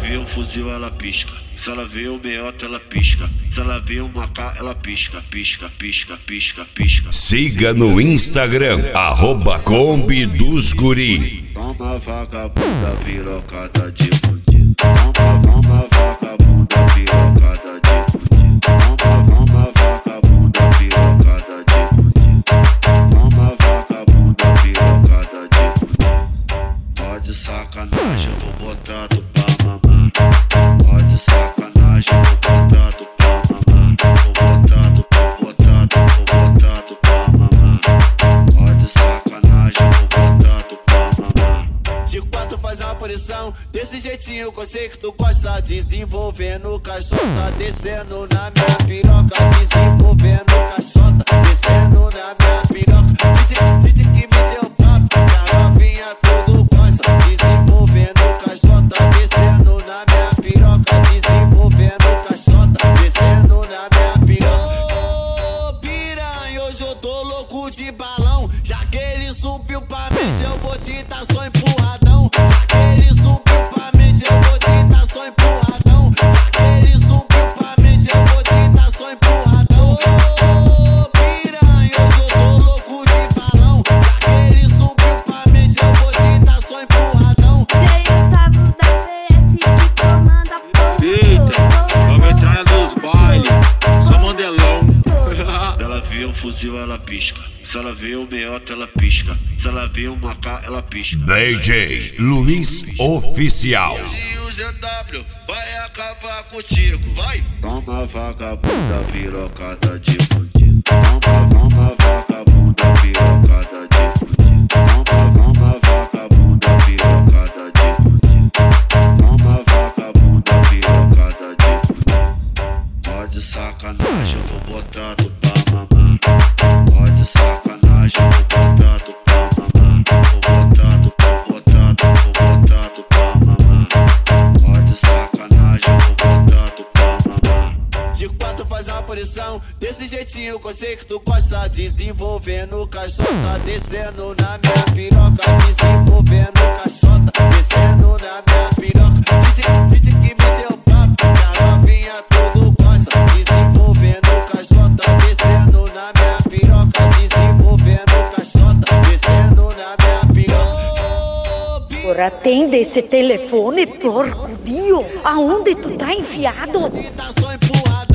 vê um fuzil, ela pisca. Se ela vê um meiota, ela pisca. Se ela vê um macá, ela pisca, pisca, pisca, pisca, pisca. Siga no Instagram, @Kombi dos Guri. Toma vagabunda pirocada de fudido. Toma vagabunda pirocada de fudido. Toma vagabunda pirocada de fudido. Toma vagabunda pirocada de fudido. Pode sacanagem, eu vou botar tu pra mamar. Pode sacanagem, eu vou botar tu pra mamar. Vou botar tu pra mamar. Pode sacanagem, eu vou botar tu pra mamar. De quatro faz a posição, desse jeitinho que eu sei que tu gosta. Desenvolvendo caixota, descendo na minha piroca. Desenvolvendo caixota, descendo na minha piroca. Finge que me deu papo, que a novinha tudo gosta. Desenvolvendo caixota, descendo na minha piroca. Desenvolvendo caixota, descendo na minha piroca. Ô piranha, hoje eu tô louco de balão. Já que ele subiu pra mente, eu vou te dar só empurradão. Já que ele subiu pra mente, eu vou te dar só empurradão. Já que ele subiu pra mente, eu vou te dar só empurradão. Ô piranha, hoje eu tô louco de balão. Já que ele subiu pra mente, eu vou te dar só empurradão. Gustavo da PS que comanda a porra. Eita, vamos entrar nos bailes, só modelão. Ela vê um fuzil, ela pisca. Se ela vê um meiota, ela pisca. Se ela vê um macá, ela pisca. DJ Luiz Oficial. E o GW vai acabar contigo, vai! Toma vagabunda pirocada de fudido. Toma vagabunda pirocada de fudido. Toma vagabunda pirocada de fudido. Toma vagabunda pirocada de fudido. Pode sacanagem, eu vou botar tu pra mamar. Pode sacanagem, eu vou botar tu pra mamar. Vou botar tu pra mamar. Pode sacanagem, eu vou botar tu pra mamar. De quatro faz a posição, desse jeitinho que eu sei que tu gosta. Desenvolvendo caixota, descendo na minha piroca. Desenvolvendo caixota, descendo na minha piroca. Finge que me deu papo, que a novinha tudo gosta. Desenvolvendo caixota, descendo na minha piroca. Desenvolvendo caixota, descendo na minha piroca. Porra, atende esse telefone, porco, Dio. Aonde tu tá enfiado? Tá só empurrado.